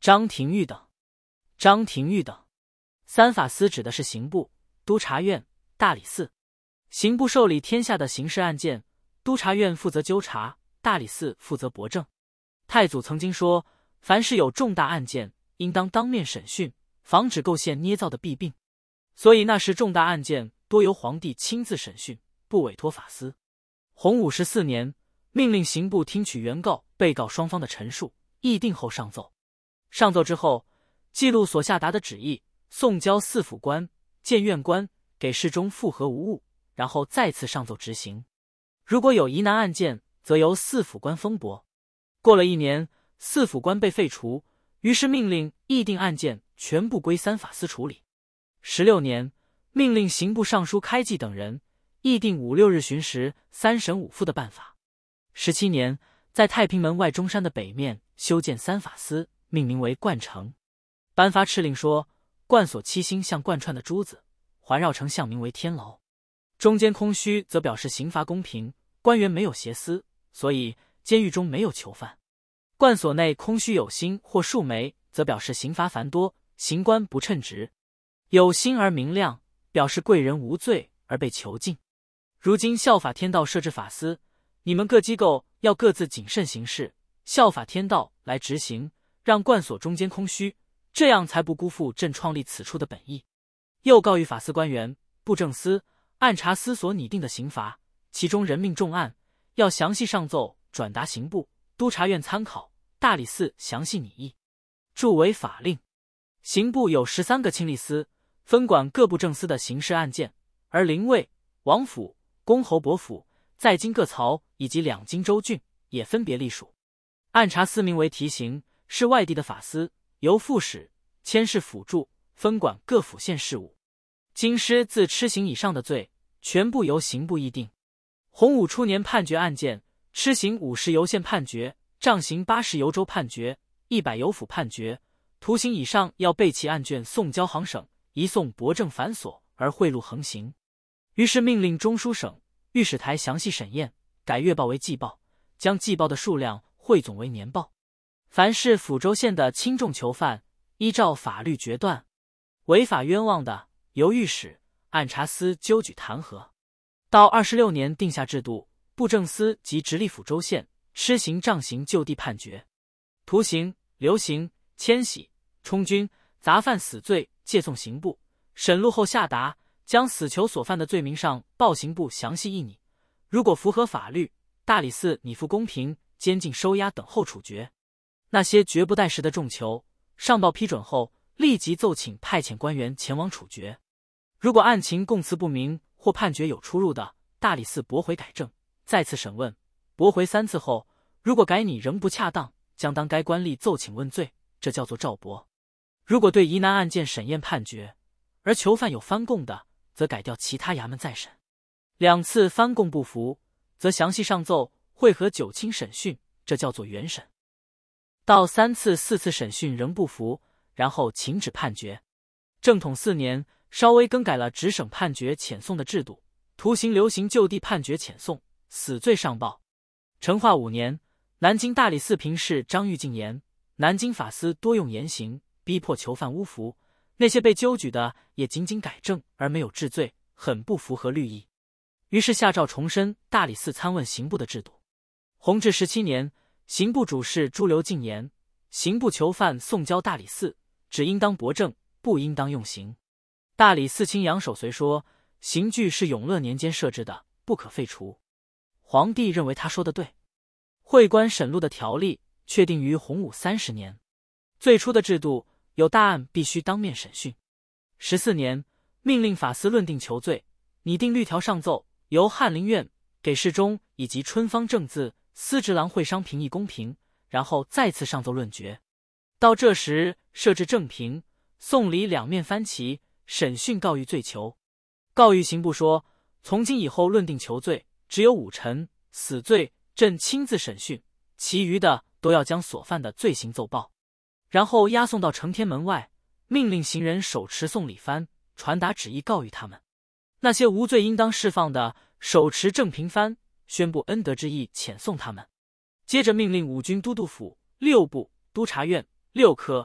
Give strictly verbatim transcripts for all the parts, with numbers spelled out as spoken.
张廷玉等。张廷玉等三法司指的是刑部、督察院、大理寺。刑部受理天下的刑事案件，督察院负责纠察，大理寺负责驳正。太祖曾经说，凡是有重大案件，应当当面审讯，防止构陷捏造的弊病。所以那时重大案件多由皇帝亲自审讯，不委托法司。洪武十四年，命令刑部听取原告、被告双方的陈述，议定后上奏。上奏之后，记录所下达的旨意，送交四府官、监院官，给事中复核无误，然后再次上奏执行。如果有疑难案件，则由四府官封驳。过了一年，四府官被废除，于是命令议定案件全部归三法司处理。十六年，命令刑部尚书开济等人议定五六日巡时三审五复的办法。十七年，在太平门外中山的北面修建三法司，命名为冠城。颁发敕令说，冠所七星像贯穿的珠子，环绕城象名为天楼。中间空虚则表示刑罚公平，官员没有挟私，所以监狱中没有囚犯。冠所内空虚有星或数枚，则表示刑罚繁多，刑官不称职。有星而明亮，表示贵人无罪而被囚禁。如今效法天道设置法司，你们各机构要各自谨慎行事，效法天道来执行，让冠所中间空虚，这样才不辜负朕创立此处的本意。又告谕法司官员、布政司、按察司所拟定的刑罚，其中人命重案，要详细上奏转达刑部、督察院参考，大理寺详细拟议，著为法令。刑部有十三个亲吏司，分管各部政司的刑事案件，而临卫、王府、公侯伯府、在京各曹以及两京州郡也分别隶属。按察司名为提刑，是外地的法司，由副使、佥事辅助，分管各府县事务。京师自笞刑以上的罪，全部由刑部议定。洪武初年判决案件，笞刑五十由县判决，杖刑八十由州判决，一百由府判决。徒刑以上要备其案卷送交行省，移送驳正繁琐而贿赂横行。于是命令中书省、御史台详细审验，改月报为季报，将季报的数量汇总为年报。凡是抚州县的轻重囚犯，依照法律决断；违法冤枉的，由御史、按察司纠举弹劾。到二十六年定下制度，布政司及直隶抚州县笞刑杖刑就地判决，徒刑、流刑、迁徙、充军、杂犯死罪借送刑部，审录后下达，将死囚所犯的罪名上报刑部详细议拟。如果符合法律，大理寺拟付公平、监禁收押等候处决。那些绝不待时的重囚，上报批准后，立即奏请派遣官员前往处决。如果案情供词不明或判决有出入的，大理寺驳回改正，再次审问。驳回三次后，如果改拟仍不恰当，将当该官吏奏请问罪，这叫做诏驳。如果对疑难案件审验判决，而囚犯有翻供的，则改调其他衙门再审。两次翻供不服，则详细上奏，会合九卿审讯，这叫做原审。到三次、四次审讯仍不服，然后请旨判决。正统四年，稍微更改了直省判决遣送的制度，徒刑、流刑就地判决遣送，死罪上报。成化五年，南京大理寺平事张玉进言，南京法司多用严刑，逼迫囚犯诬服，那些被纠举的也仅仅改正而没有治罪，很不符合律意。于是下诏重申大理寺参问刑部的制度。弘治十七年，刑部主事朱留进言，刑部囚犯送交大理寺，只应当驳正，不应当用刑。大理寺卿杨守绥说，刑具是永乐年间设置的，不可废除。皇帝认为他说的对。会官审录的条例确定于洪武三十年。最初的制度有大案必须当面审讯。十四年，命令法司论定囚罪，拟定律条上奏，由翰林院给事中以及春芳正字司职郎会商评议公平，然后再次上奏论决。到这时设置正评，送礼两面翻旗，审讯告谕罪囚。告谕刑部说，从今以后论定囚罪，只有五臣死罪朕亲自审讯，其余的都要将所犯的罪行奏报，然后押送到承天门外，命令行人手持送礼幡，传达旨意告谕他们。那些无罪应当释放的，手持正平幡，宣布恩德之意，遣送他们。接着命令五军都督府、六部、督察院、六科、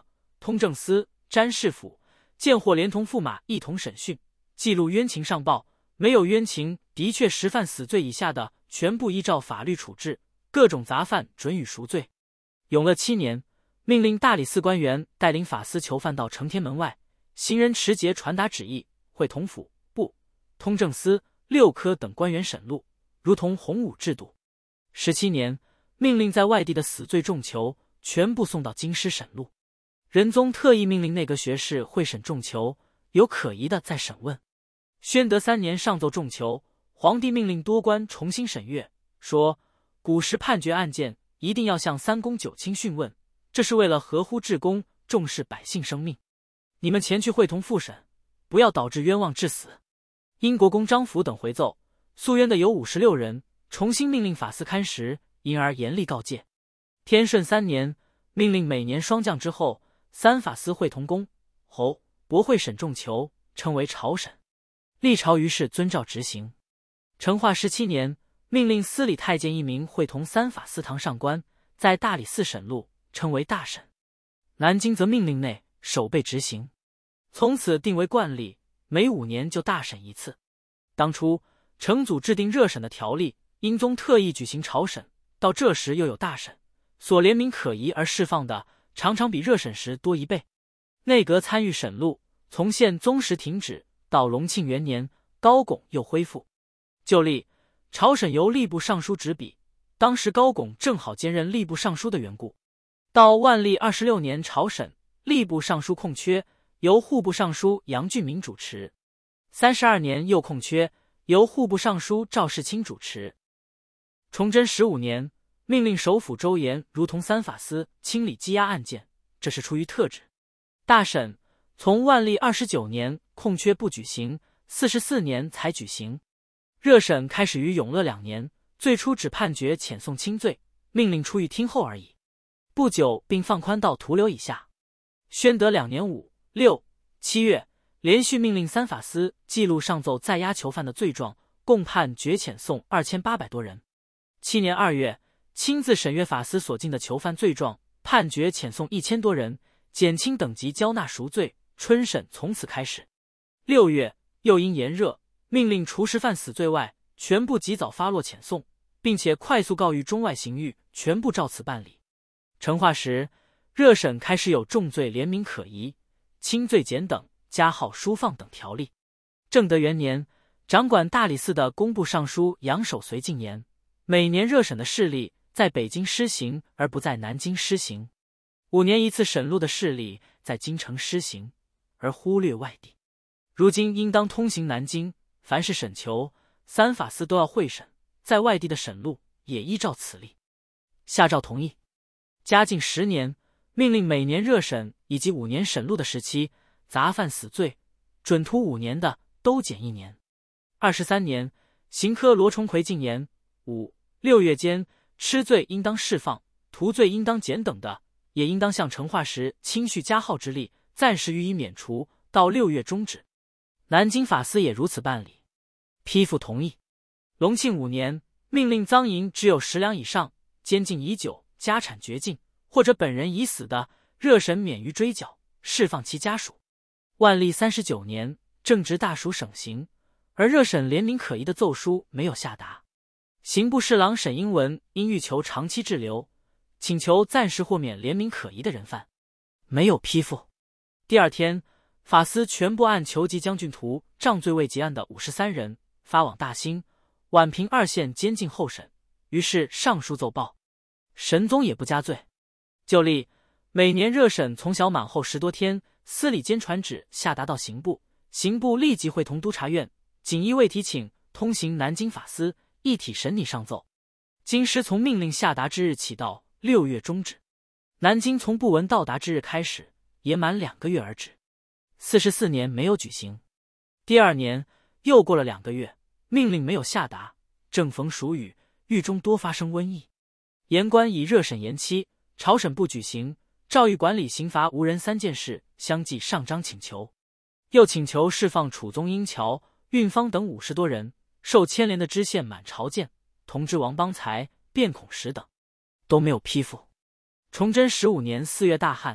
通政司、詹事府见获连同驸马一同审讯，记录冤情上报，没有冤情的确实犯死罪以下的，全部依照法律处置，各种杂犯准予赎罪。永乐七年，命令大理寺官员带领法司囚犯到承天门外，行人持节传达旨意，会同府、部、通政司、六科等官员审录，如同洪武制度。十七年，命令在外地的死罪重囚全部送到京师审录。仁宗特意命令内阁学士会审重囚，有可疑的再审问。宣德三年上奏重囚，皇帝命令多官重新审阅，说古时判决案件一定要向三公九卿讯问，这是为了合乎至公，重视百姓生命。你们前去会同复审，不要导致冤枉致死。英国公张辅等回奏，诉冤的有五十六人，重新命令法司勘实，因而严厉告诫。天顺三年，命令每年霜降之后，三法司会同公、侯、博会审重囚，称为朝审。历朝于是遵照执行。成化十七年，命令司礼太监一名会同三法司堂上官，在大理寺审录，称为大审。南京则命令内守备执行，从此定为惯例，每五年就大审一次。当初成祖制定热审的条例，英宗特意举行朝审，到这时又有大审，所联名可疑而释放的，常常比热审时多一倍。内阁参与审录，从宪宗时停止，到隆庆元年，高拱又恢复。旧历朝审由吏部尚书执笔，当时高拱正好兼任吏部尚书的缘故。到万历二十六年朝审，吏部尚书空缺，由户部尚书杨俊明主持。三十二年又空缺，由户部尚书赵世清主持。崇祯十五年，命令首辅周延如同三法司清理积压案件，这是出于特旨。大审从万历二十九年空缺不举行，四十四年才举行。热审开始于永乐两年，最初只判决遣送轻罪，命令出狱听候而已。不久并放宽到徒留以下。宣德两年五、六、七月，连续命令三法司记录上奏在押囚犯的罪状，共判决遣送二千八百多人。七年二月，亲自审阅法司所进的囚犯罪状，判决遣送一千多人，减轻等级交纳赎罪。春审从此开始。六月，又因炎热，命令除实犯死罪外，全部及早发落遣送，并且快速告谕中外刑狱，全部照此办理。成化时，热审开始有重罪联名可疑、轻罪减等、加号书放等条例。正德元年，掌管大理寺的工部尚书杨守绥进言，每年热审的事例在北京施行，而不在南京施行。五年一次审录的事例在京城施行，而忽略外地。如今应当通行南京，凡是审囚，三法司都要会审，在外地的审录也依照此例。下诏同意。嘉靖十年，命令每年热审以及五年审录的时期，杂犯死罪准徒五年的都减一年。二十三年，刑科罗重奎进言，五、六月间吃罪应当释放，徒罪应当减等的，也应当像成化时清序加号之例，暂时予以免除，到六月终止。南京法司也如此办理，批复同意。隆庆五年，命令赃银只有十两以上，监禁已久，家产绝尽，或者本人已死的，热审免于追缴，释放其家属。万历三十九年，正值大暑省刑，而热审联名可疑的奏书没有下达。刑部侍郎沈英文因欲求长期滞留，请求暂时豁免联名可疑的人犯，没有批复。第二天，法司全部按囚及将军图杖罪未结案的五十三人发往大兴、宛平二县监禁候审，于是上书奏报，神宗也不加罪。旧例每年热审从小满后十多天，司礼监传旨下达到刑部，刑部立即会同督察院，仅依未提请通行南京法司，一体审拟上奏。京师从命令下达之日起到六月终止，南京从不闻到达之日开始，也满两个月而止。四十四年没有举行。第二年又过了两个月，命令没有下达，正逢暑雨，狱中多发生瘟疫。言官以热审延期，朝审不举行，诏谕管理刑罚无人三件事，相继上章请求。又请求释放楚宗英桥、运芳等五十多人，受牵连的知县满朝见、同知王邦才、卞孔石等，都没有批复。崇祯十五年四月大旱，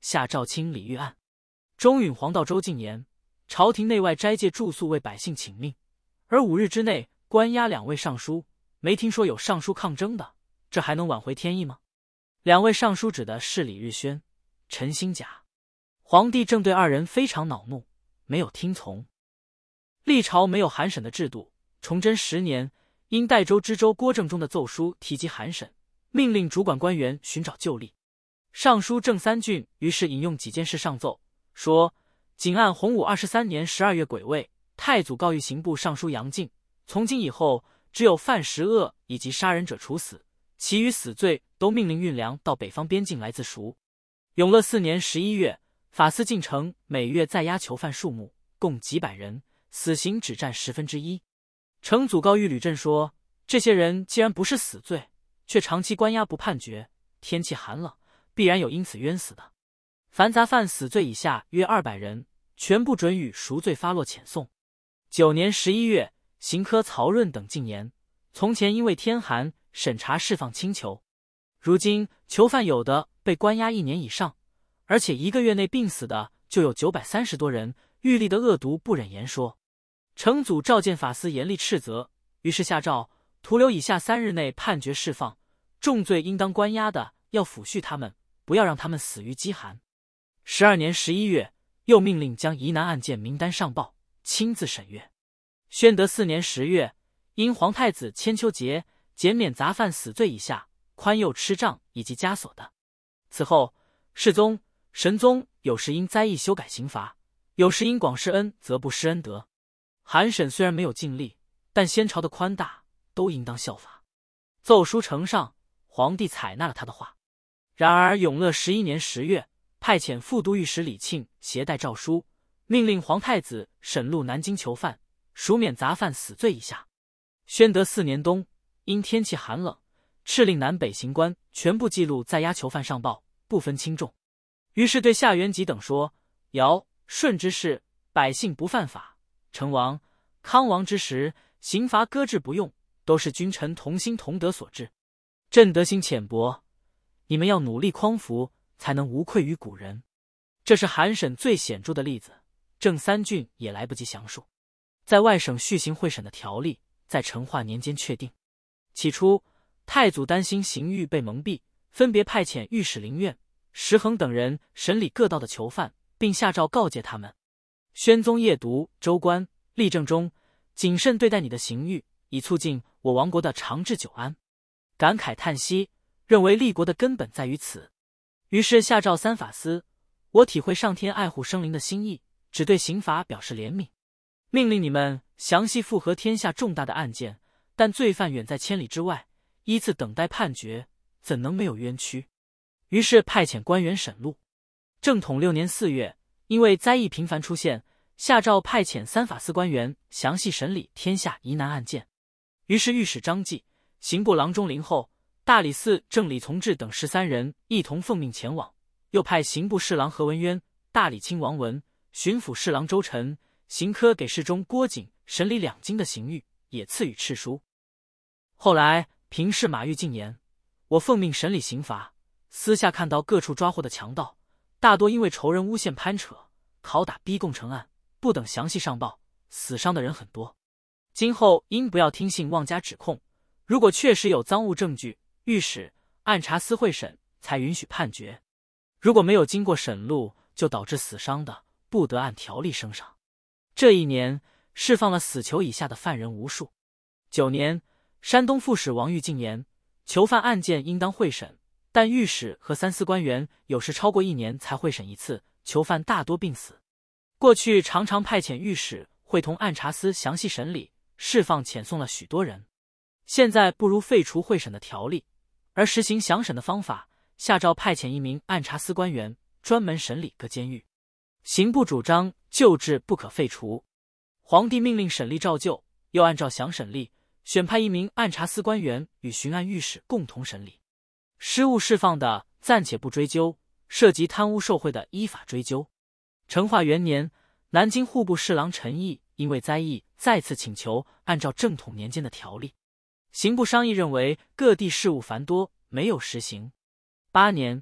下诏清理狱案。中允黄道周近年，朝廷内外斋戒住宿为百姓请命，而五日之内关押两位尚书，没听说有尚书抗争的，这还能挽回天意吗？两位尚书指的是李日宣、陈兴甲。皇帝正对二人非常恼怒，没有听从。历朝没有函审的制度，崇祯十年，因代州知州郭正中的奏书提及函审，命令主管官员寻找旧例。尚书郑三郡于是引用几件事上奏，说仅按洪武二十三年十二月癸未，太祖告谕刑部尚书杨敬，从今以后，只有犯十恶以及杀人者处死，其余死罪都命令运粮到北方边境来自赎。永乐四年十一月，法司进城每月在押囚犯数目共几百人，死刑只占十分之一。成祖告谕吕震说，这些人既然不是死罪，却长期关押不判决，天气寒冷，必然有因此冤死的。凡杂犯死罪以下约二百人，全部准予赎罪发落遣送。九年十一月，刑科曹润等进言，从前因为天寒，审查释放轻囚，如今囚犯有的被关押一年以上，而且一个月内病死的就有九百三十多人，狱吏的恶毒不忍言说。成祖召见法司严厉斥责，于是下诏徒留以下三日内判决释放，重罪应当关押的要抚恤他们，不要让他们死于饥寒。十二年十一月，又命令将疑难案件名单上报，亲自审阅。宣德四年十月，因皇太子千秋节减免杂犯死罪以下，宽宥吃杖以及枷锁的。此后，世宗、神宗有时因灾异修改刑罚，有时因广施恩则不施恩德。函审虽然没有尽力，但先朝的宽大都应当效法。奏书呈上，皇帝采纳了他的话。然而永乐十一年十月，派遣副都御史李庆携带诏书，命令皇太子审录南京囚犯，赎免杂犯死罪以下。宣德四年冬，因天气寒冷，敕令南北行官全部记录在押囚犯上报，不分轻重。于是对夏元吉等说，尧、舜之事，百姓不犯法；成王、康王之时，刑罚搁置不用，都是君臣同心同德所致。朕德行浅薄，你们要努力匡扶，才能无愧于古人。这是函审最显著的例子，郑三郡也来不及详述。在外省续行会审的条例，在成化年间确定。起初，太祖担心刑狱被蒙蔽，分别派遣御史林苑、石恒等人审理各道的囚犯，并下诏告诫他们：宣宗夜读州官、立正中，谨慎对待你的刑狱，以促进我王国的长治久安。感慨叹息，认为立国的根本在于此。于是下诏三法司：我体会上天爱护生灵的心意，只对刑罚表示怜悯，命令你们详细复核天下重大的案件，但罪犯远在千里之外，依次等待判决，怎能没有冤屈？于是派遣官员审录。正统六年四月，因为灾异频繁出现，下诏派遣三法司官员详细审理天下疑难案件。于是御史张继、刑部郎中林厚、大理寺正李从志等十三人一同奉命前往，又派刑部侍郎何文渊、大理卿王文、巡抚侍郎周晨、刑科给事中郭景审理两京的刑狱，也赐予敕书。后来平事马玉进言，我奉命审理刑罚，私下看到各处抓获的强盗，大多因为仇人诬陷攀扯、拷打逼供成案，不等详细上报，死伤的人很多。今后应不要听信妄加指控，如果确实有赃物证据，御史、按察司会审才允许判决。如果没有经过审录就导致死伤的，不得按条例升赏。这一年释放了死囚以下的犯人无数。九年，山东副使王玉进言，囚犯案件应当会审，但御史和三司官员有时超过一年才会审一次，囚犯大多病死。过去常常派遣御史会同按察司详细审理，释放遣送了许多人。现在不如废除会审的条例，而实行详审的方法，下诏派遣一名按察司官员专门审理各监狱。刑部主张旧制不可废除，皇帝命令审例照旧，又按照详审例，选派一名按察司官员与巡按御史共同审理。失误释放的暂且不追究，涉及贪污受贿的依法追究。成化元年，南京户部侍郎陈毅因为灾异再次请求按照正统年间的条例，刑部商议认为各地事务繁多，没有实行。八年，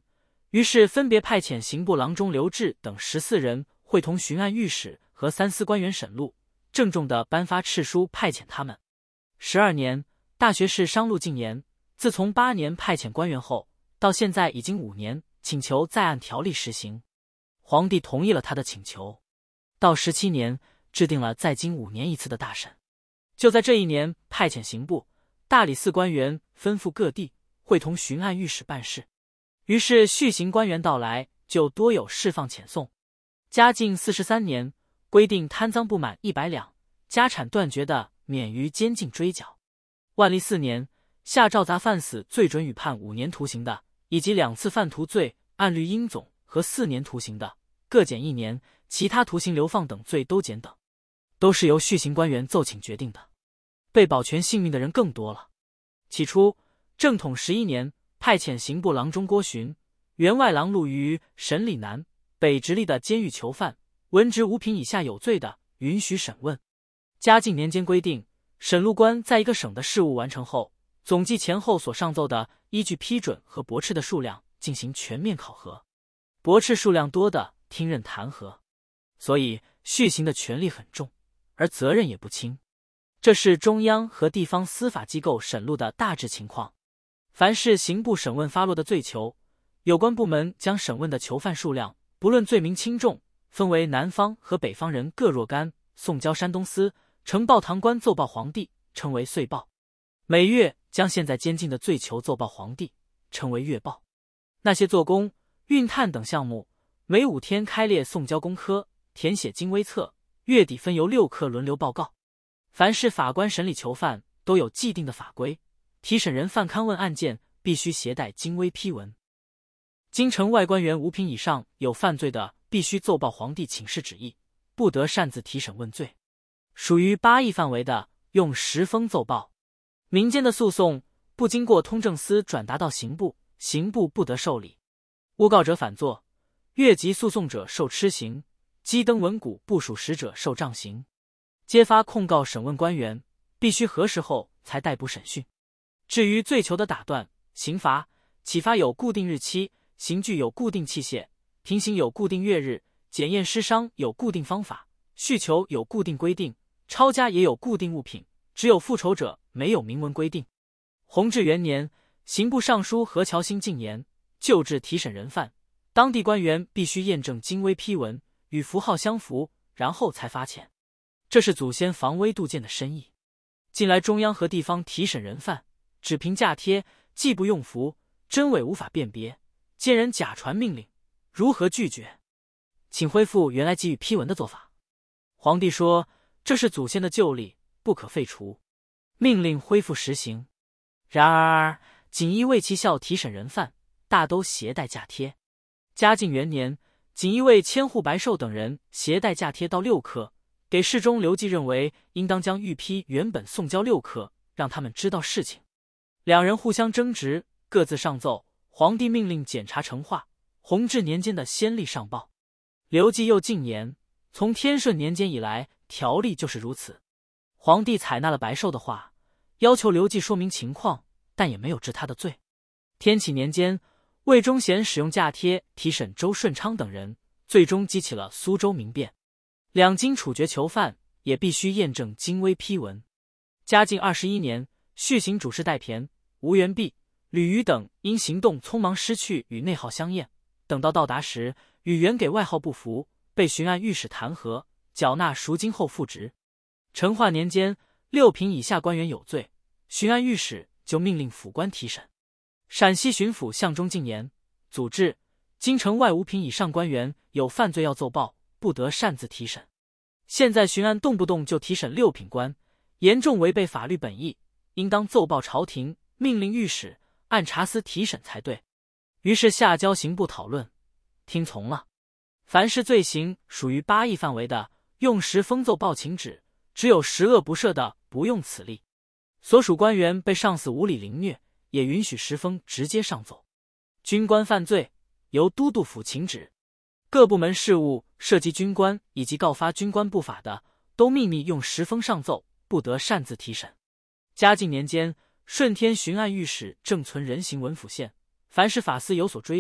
于是分别派遣刑部郎中刘志等十四人，会同巡按御史和三司官员审录，郑重地颁发敕书派遣他们。十二年，大学士商陆进言，自从八年派遣官员后，到现在已经五年，请求再按条例实行。皇帝同意了他的请求。到十七年，制定了在京五年一次的大审。就在这一年，派遣刑部、大理寺官员吩咐各地，会同巡按御史办事。于是续刑官员到来，就多有释放遣送。嘉靖四十三年，规定贪赃不满一百两，家产断绝的，免于监禁追缴。万历四年，下诏杂犯死最准予判五年徒刑的，以及两次贩毒罪按律应总和四年徒刑的，各减一年；其他徒刑流放等罪都减等，都是由续刑官员奏请决定的。被保全性命的人更多了。起初，正统十一年，派遣刑部郎中郭循、员外郎陆于审理南北直隶的监狱囚犯，文职五品以下有罪的，允许审问。嘉靖年间规定，审录官在一个省的事务完成后，总计前后所上奏的，依据批准和驳斥的数量进行全面考核，驳斥数量多的听任弹劾。所以续刑的权力很重，而责任也不轻。这是中央和地方司法机构审录的大致情况。凡是刑部审问发落的罪囚，有关部门将审问的囚犯数量，不论罪名轻重，分为南方和北方人各若干，送交山东司，呈报堂官奏报皇帝，称为岁报。每月将现在监禁的罪囚奏报皇帝，称为月报。那些做工、运炭等项目，每五天开列送交工科，填写经微册，月底分由六科轮流报告。凡是法官审理囚犯，都有既定的法规，提审人犯勘问案件必须携带经微批文。京城外官员五品以上有犯罪的，必须奏报皇帝请示旨意，不得擅自提审问罪。属于八议范围的，用十封奏报。民间的诉讼不经过通政司转达到刑部，刑部不得受理。诬告者反作，越级诉讼者受笞刑，鸡登文骨不属实者受杖刑。揭发控告审问官员，必须核实后才逮捕审讯。至于罪囚的打断、刑罚、启发有固定日期，刑具有固定器械，平刑有固定月日，检验尸伤有固定方法，续囚有固定规定，抄家也有固定物品，只有复仇者没有明文规定。弘治元年，刑部尚书何乔兴进言，旧制提审人犯，当地官员必须验证经微批文，与符号相符，然后才发遣。这是祖先防微杜渐的深意。近来中央和地方提审人犯，只凭假贴，既不用符，真伪无法辨别，见人假传命令，如何拒绝？请恢复原来给予批文的做法。皇帝说，这是祖先的旧例，不可废除，命令恢复实行。然而锦衣卫旗校提审人犯，大都携带假贴。嘉靖元年，锦衣卫千户白寿等人携带假贴到六科，给侍中刘季认为应当将御批原本送交六科，让他们知道事情。两人互相争执，各自上奏，皇帝命令检查成化。弘治年间的先例上报。刘季又进言，从天顺年间以来，条例就是如此。皇帝采纳了白寿的话，要求刘季说明情况，但也没有治他的罪。天启年间，魏忠贤使用假贴提审周顺昌等人，最终激起了苏州民变。两京处决囚犯也必须验证经微批文。嘉靖二十一年，续刑主事戴骈、吴元弼、吕虞等因行动匆忙失去与内号相验，等到到达时，与原给外号不符，被巡按御史弹劾，缴纳赎金后复职。成化年间，六品以下官员有罪，巡按御史就命令府官提审。陕西巡抚向忠进言，祖制京城外五品以上官员有犯罪要奏报，不得擅自提审。现在巡按动不动就提审六品官，严重违背法律本意，应当奏报朝廷，命令御史按察司提审才对。于是下交刑部讨论，听从了。凡是罪行属于八议范围的，用十封奏报请旨，只有十恶不赦的，不用此例。所属官员被上司无理凌虐，也允许十封直接上奏。军官犯罪，由都督府请旨。各部门事务涉及军官以及告发军官不法的，都秘密用十封上奏，不得擅自提审。嘉靖年间，顺天巡按御史正存人行文府县，凡是法司有所追取，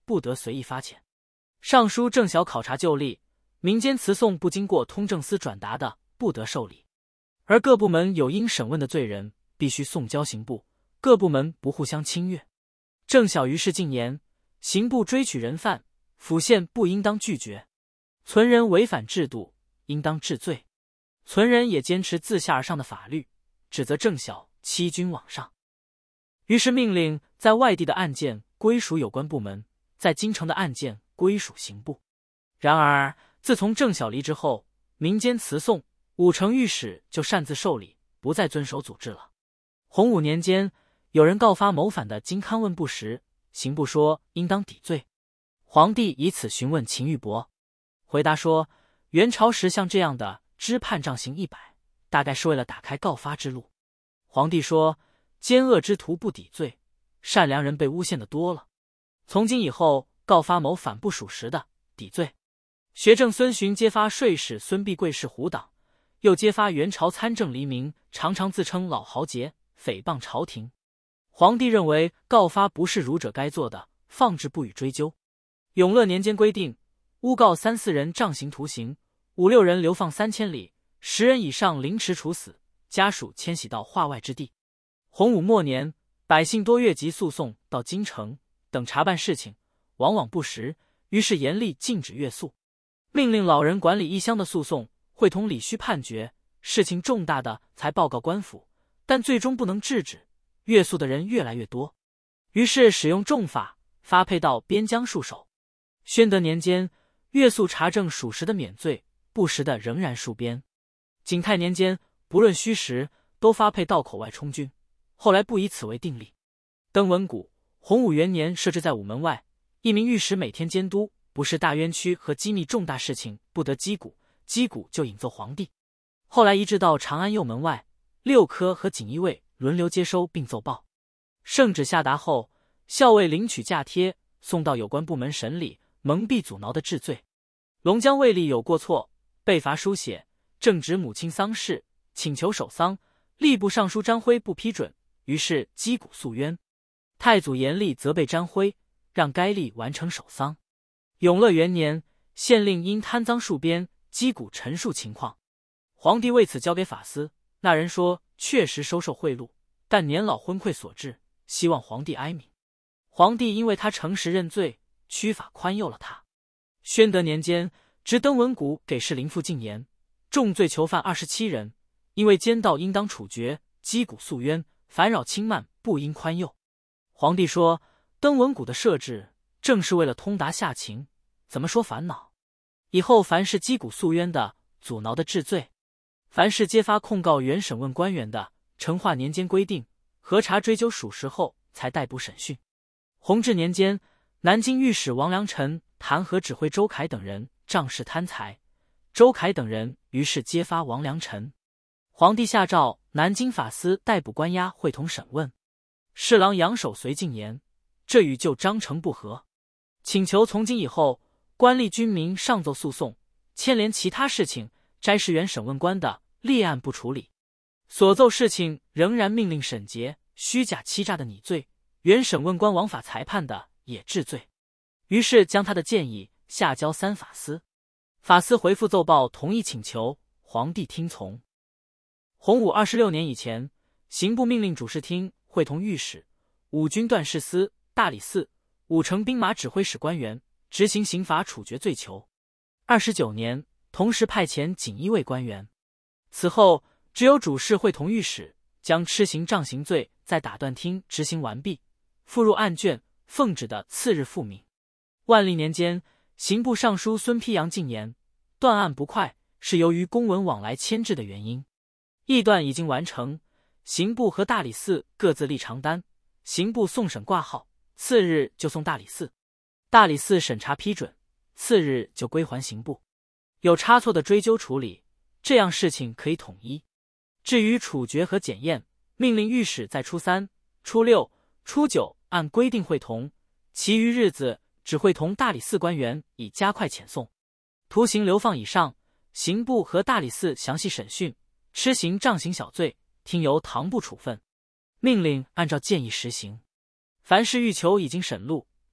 不得随意发遣。尚书正小考察旧例，民间词讼不经过通政司转达的，不得受理。而各部门有应审问的罪人，必须送交刑部，各部门不互相侵越。正小于是进言，刑部追取人犯，府县不应当拒绝。存人违反制度，应当治罪。存人也坚持自下而上的法律，指责正小欺君罔上。于是命令在外地的案件归属有关部门，在京城的案件归属刑部。然而自从正小离职后，民间词讼武城御史就擅自受理，不再遵守祖制了。洪武年间，有人告发谋反的京勘问不实，刑部说应当抵罪。皇帝以此询问秦玉伯，回答说元朝时像这样的知判杖刑一百，大概是为了打开告发之路。皇帝说奸恶之徒不抵罪，善良人被诬陷的多了，从今以后告发谋反不属实的，抵罪。学政孙询揭发税使孙必贵是胡党，又揭发元朝参政黎民常常自称老豪杰，诽谤朝廷。皇帝认为告发不是儒者该做的，放置不予追究。永乐年间规定，诬告三四人杖刑徒刑，五六人流放三千里，十人以上凌迟处死，家属迁徙到化外之地。洪武末年，百姓多越级诉讼到京城等查办事情，往往不实，于是严厉禁止越诉，命令老人管理一乡的诉讼，会同理须判决，事情重大的才报告官府，但最终不能制止，越诉的人越来越多，于是使用重法，发配到边疆戍守。宣德年间，越诉查证属实的免罪，不实的仍然戍边。景泰年间，不论虚实，都发配到口外充军，后来不以此为定例。登文谷，洪武元年设置在午门外，一名御史每天监督，不是大冤屈和机密重大事情不得击鼓，击鼓就引奏皇帝。后来移至到长安右门外，六科和锦衣卫轮流接收并奏报。圣旨下达后，校尉领取假贴，送到有关部门审理，蒙蔽阻挠的治罪。龙江卫吏有过错，被罚书写，正值母亲丧事，请求守丧，吏部尚书詹辉不批准，于是击鼓诉冤。太祖严厉责备詹辉，让该吏完成守丧。永乐元年，县令因贪赃戍边，击鼓陈述情况。皇帝为此交给法司，那人说确实收受贿赂，但年老昏聩所致，希望皇帝哀悯。皇帝因为他诚实认罪，屈法宽宥了他。宣德年间，执登文谷给事林父进言，重罪囚犯二十七人，因为奸盗应当处决，击鼓诉冤，烦扰轻慢不应宽宥。皇帝说登文谷的设置正是为了通达下情，怎么说烦恼？以后凡是击鼓诉冤的，阻挠的治罪；凡是揭发控告原审问官员的，成化年间规定，核查追究属实后才逮捕审讯。弘治年间，南京御史王良臣弹劾指挥周凯等人仗势贪财，周凯等人于是揭发王良臣。皇帝下诏南京法司逮捕关押，会同审问。侍郎杨守绥进言，这与旧章程不合，请求从今以后，官吏军民上奏诉讼，牵连其他事情，摘是原审问官的立案不处理，所奏事情仍然命令审结，虚假欺诈的拟罪，原审问官枉法裁判的也治罪。于是将他的建议下交三法司，法司回复奏报同意请求，皇帝听从。洪武二十六年以前，刑部命令主事厅会同御史、五军段事司、大理寺、五城兵马指挥使官员执行刑罚处决罪囚。二十九年，同时派遣锦衣卫官员。此后，只有主事会同御史将笞刑杖刑罪在打断厅执行完毕，附入案卷，奉旨的次日复命。万历年间，刑部尚书孙丕阳进言，断案不快是由于公文往来牵制的原因。议断已经完成，刑部和大理寺各自立长单，刑部送审挂号，次日就送大理寺，大理寺审查批准，次日就归还刑部。有差错的追究处理，这样事情可以统一。至于处决和检验，命令御史在初三、初六、初九按规定会同，其余日子只会同大理寺官员以加快遣送。徒刑流放以上，刑部和大理寺详细审讯，笞刑杖刑小罪，听由堂部处分。命令按照建议实行。凡是欲求已经审录，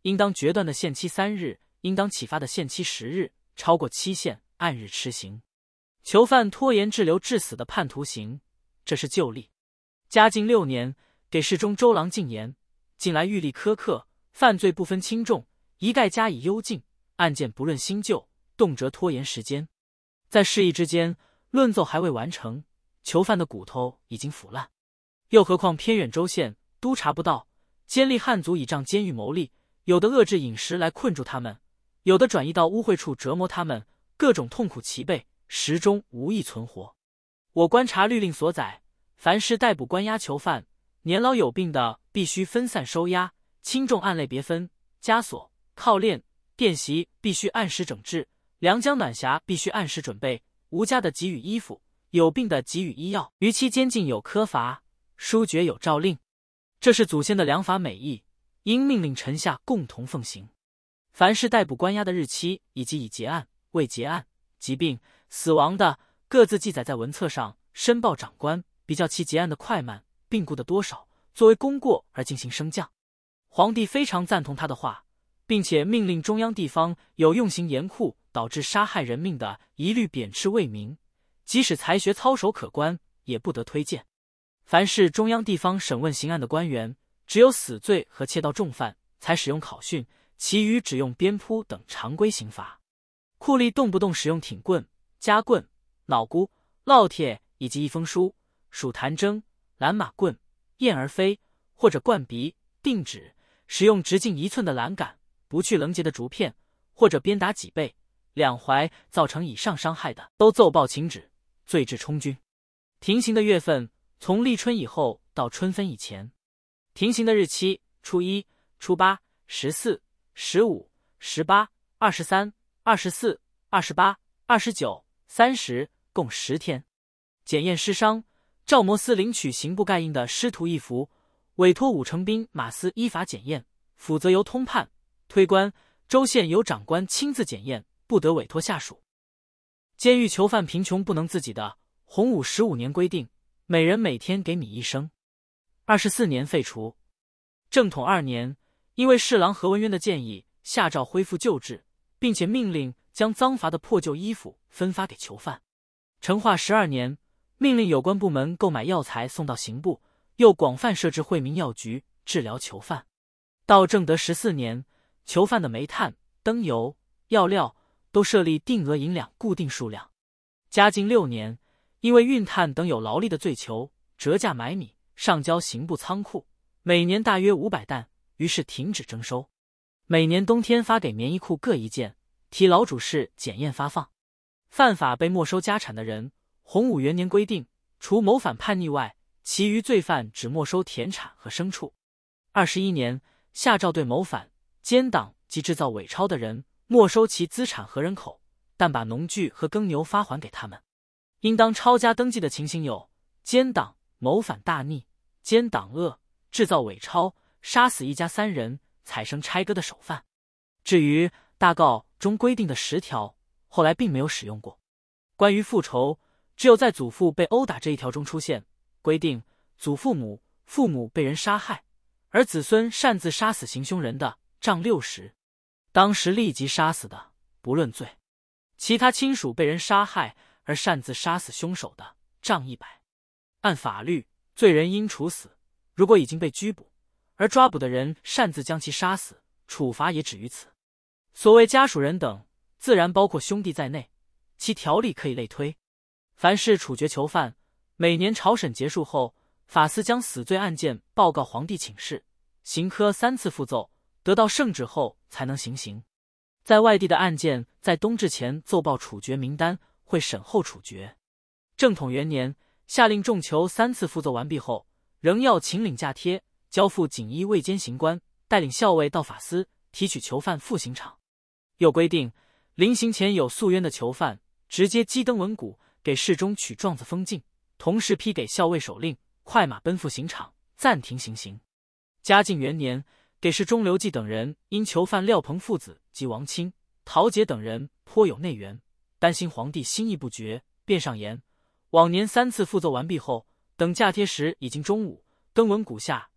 应当决断的限期三日，应当启发的限期十日，超过期限按日吃刑。囚犯拖延滞留致死的判徒刑，这是旧例。嘉靖六年，给事中周郎进言，近来狱例苛刻，犯罪不分轻重，一概加以幽禁，案件不论新旧，动辄拖延时间。在释议之间，论奏还未完成，囚犯的骨头已经腐烂。又何况偏远州县督察不到，监吏汉族倚仗监狱谋利，有的遏制饮食来困住他们，有的转移到污秽处折磨他们，各种痛苦齐备，始终无一存活。我观察律令所载，凡是逮捕关押囚犯，年老有病的必须分散收押，轻重案类别分，枷锁、铐链、垫席必须按时整治，粮浆暖匣必须按时准备，无家的给予衣服，有病的给予医药，逾期监禁有科罚，书决有诏令。这是祖先的良法美意，应命令臣下共同奉行。凡是逮捕关押的日期以及已结案、未结案、疾病、死亡的，各自记载在文册上，申报长官，比较其结案的快慢，病故的多少，作为功过而进行升降。皇帝非常赞同他的话，并且命令中央地方有用刑严酷导致杀害人命的，一律贬斥为民，即使才学操守可观，也不得推荐。凡是中央地方审问刑案的官员，只有死罪和窃盗重犯才使用考训，其余只用鞭扑等常规刑罚。酷吏动不动使用挺棍、夹棍、脑箍、烙铁以及一封书、数弹针、拦马棍、燕儿飞，或者灌鼻、定指，使用直径一寸的栏杆、不去棱节的竹片，或者鞭打脊背、两踝，造成以上伤害的，都奏报请旨，罪至充军。停刑的月份从立春以后到春分以前。停刑的日期：初一、初八、十四、十五、十八、二十三、二十四、二十八、二十九、三十，共十天。检验师商，赵摩司领取刑部盖印的师徒一幅，委托武成兵马司依法检验，府则由通判、推官、州县由长官亲自检验，不得委托下属。监狱囚犯贫穷不能自己的，洪武十五年规定，每人每天给米一升。二十四年废除。正统二年，因为侍郎何文渊的建议，下诏恢复旧制，并且命令将赃罚的破旧衣服分发给囚犯。成化十二年，命令有关部门购买药材送到刑部，又广泛设置惠民药局治疗囚犯。到正德十四年，囚犯的煤炭、灯油、药料都设立定额银两固定数量。嘉靖六年，因为运炭等有劳力的罪囚，折价买米上交刑部仓库，每年大约五百担，于是停止征收。每年冬天发给棉衣裤各一件，提劳主事检验发放。犯法被没收家产的人，洪武元年规定，除谋反叛逆外，其余罪犯只没收田产和牲畜。二十一年，下诏对谋反、奸党及制造伪钞的人，没收其资产和人口，但把农具和耕牛发还给他们。应当抄家登记的情形有：奸党、谋反大逆、奸党恶、制造伪钞、杀死一家三人、采生拆割的首犯。至于大诰中规定的十条，后来并没有使用过。关于复仇，只有在祖父被殴打这一条中出现，规定祖父母、父母被人杀害，而子孙擅自杀死行凶人的，杖六十；当时立即杀死的，不论罪；其他亲属被人杀害而擅自杀死凶手的，杖一百。按法律，罪人应处死，如果已经被拘捕，而抓捕的人擅自将其杀死，处罚也止于此。所谓家属人等，自然包括兄弟在内，其条例可以类推。凡是处决囚犯，每年朝审结束后，法司将死罪案件报告皇帝请示，刑科三次复奏，得到圣旨后才能行刑。在外地的案件，在冬至前奏报处决名单，会审后处决。正统元年，下令众囚三次复奏完毕后，仍要请领假贴，交付锦衣卫监刑官，带领校尉到法司提取囚犯赴刑场。又规定，临刑前有诉冤的囚犯，直接击登文鼓，给侍中取状子封禁，同时批给校尉手令，快马奔赴刑场，暂停行刑。嘉靖元年，给事中刘季等人因囚犯廖鹏父子及王清、陶杰等人颇有内援，担心皇帝心意不决，便上言：往年三次复奏完毕后，等假贴时已经中午，登文鼓下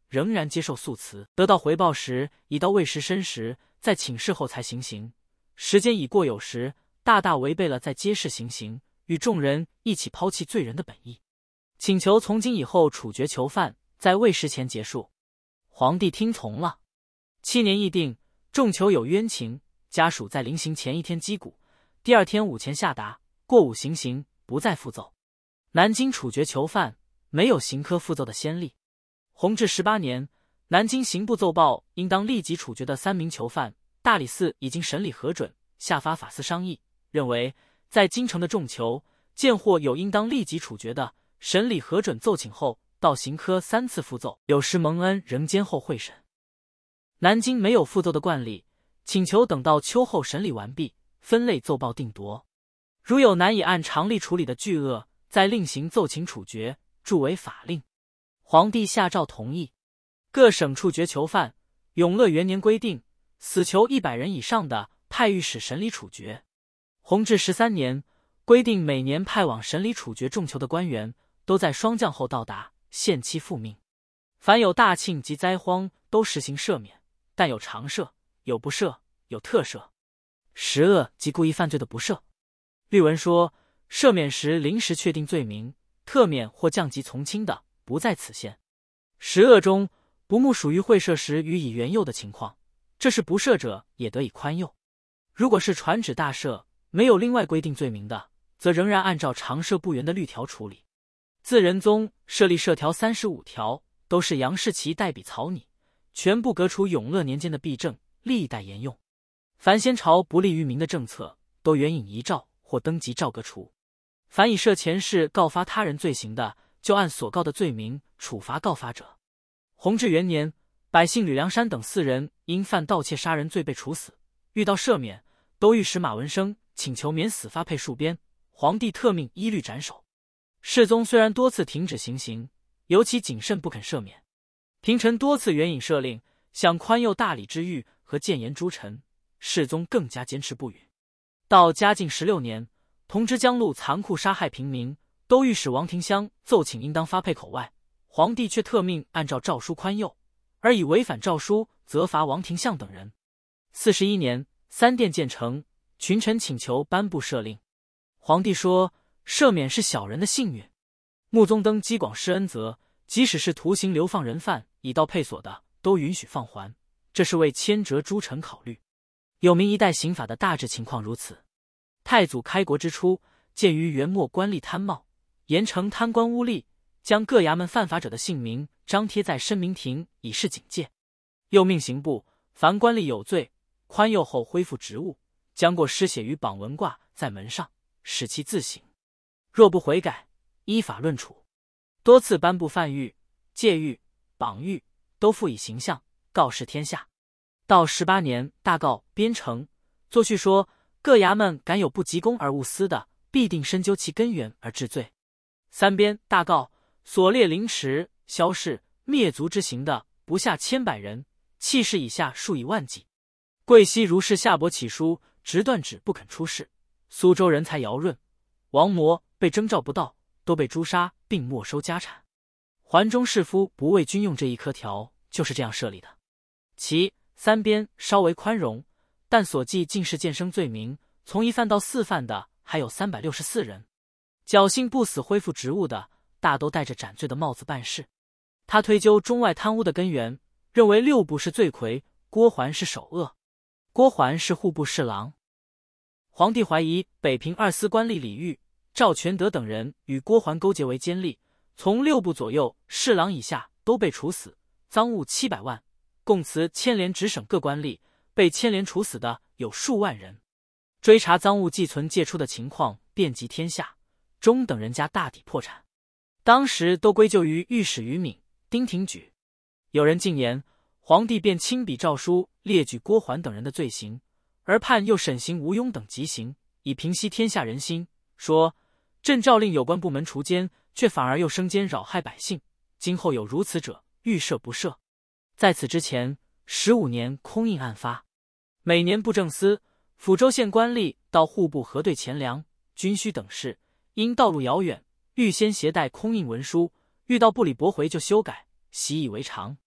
仍然接受诉辞，得到回报时已到未时申时，在请示后才行刑，时间已过有时，大大违背了在揭示行刑，与众人一起抛弃罪人的本意。请求从今以后处决囚犯在未时前结束。皇帝听从了。七年议定，众囚有冤情，家属在临刑前一天击鼓，第二天午前下达，过午行刑，不再复奏。南京处决囚犯没有刑科复奏的先例。弘治十八年，南京刑部奏报应当立即处决的三名囚犯，大理寺已经审理核准，下发法司商议，认为在京城的众囚见或有应当立即处决的，审理核准奏请后，到刑科三次复奏，有时蒙恩仍监候会审。南京没有复奏的惯例，请求等到秋后审理完毕，分类奏报定夺。如有难以按常例处理的巨恶，再另行奏请处决，著为法令。皇帝下诏同意。各省处决囚犯，永乐元年规定，死囚一百人以上的，派御史审理处决。弘治十三年规定，每年派往审理处决众囚的官员，都在霜降后到达，限期复命。凡有大庆及灾荒，都实行赦免，但有常赦，有不赦，有特赦。十恶及故意犯罪的不赦。律文说，赦免时临时确定罪名，特免或降级从轻的，不在此限。十恶中，不目属于会赦时予以原宥的情况，这是不赦者也得以宽宥。如果是传旨大赦，没有另外规定罪名的，则仍然按照常赦不原的律条处理。自仁宗设立赦条三十五条，都是杨士奇代笔草拟，全部革除永乐年间的弊政，历代沿用。凡先朝不利于民的政策，都援引遗诏或登记诏革除。凡以涉前世告发他人罪行的，就按所告的罪名处罚告发者。弘治元年，百姓吕梁山等四人因犯盗窃杀人罪被处死，遇到赦免，都御史马文生请求免死发配戍边，皇帝特命依律斩首。世宗虽然多次停止行刑，尤其谨慎不肯赦免。廷臣多次援引赦令，想宽宥大理之狱和谏言诸臣，世宗更加坚持不允。到嘉靖十六年，同知江路残酷杀害平民，都御史王廷香奏请应当发配口外，皇帝却特命按照诏书宽宥，而以违反诏书责罚王廷相等人。四十一年，三殿建成，群臣请求颁布赦令。皇帝说，赦免是小人的幸运。穆宗登积广施恩泽，即使是徒刑流放人犯已到配所的，都允许放还，这是为牵折诸臣考虑。有明一代刑法的大致情况如此。太祖开国之初，鉴于元末官吏贪冒，严惩贪官污吏，将各衙门犯法者的姓名张贴在申明亭，以示警戒。又命刑部凡官吏有罪，宽宥后恢复职务，将过失写于榜文挂在门上，使其自省。若不悔改，依法论处。多次颁布范谕、戒谕、榜谕，都附以形象，告示天下。到十八年，大告编成，作序说，各衙门敢有不急公而勿私的，必定深究其根源而治罪。三编大告，所列凌迟、消逝、灭族之刑的，不下千百人，弃市以下数以万计。贵溪如是夏伯起书，直断指不肯出仕。苏州人才姚润、王模被征召不到，都被诛杀，并没收家产。环中士夫不为军用这一科条，就是这样设立的。其三编稍为宽容，但所记进士渐生罪名，从一犯到四犯的还有三百六十四人。侥幸不死恢复职务的，大都戴着斩罪的帽子办事。他推究中外贪污的根源，认为六部是罪魁，郭桓是首恶。郭桓是户部侍郎。皇帝怀疑北平二司官吏李煜、赵全德等人与郭桓勾结为奸吏，从六部左右侍郎以下都被处死，赃物七百万，供辞牵连直省各官吏，被牵连处死的有数万人。追查赃物寄存借出的情况遍及天下，中等人家大抵破产。当时都归咎于御史于敏、丁廷举。有人进言，皇帝便亲笔诏书列举郭桓等人的罪行，而判又审刑吴庸等极刑，以平息天下人心，说朕诏令有关部门除奸，却反而又生奸扰害百姓，今后有如此者，欲赦不赦。在此之前，十五年空印案发，每年布政司、抚州县官吏到户部核对钱粮、军需等事，因道路遥远，预先携带空印文书，遇到不理驳回就修改，习以为常。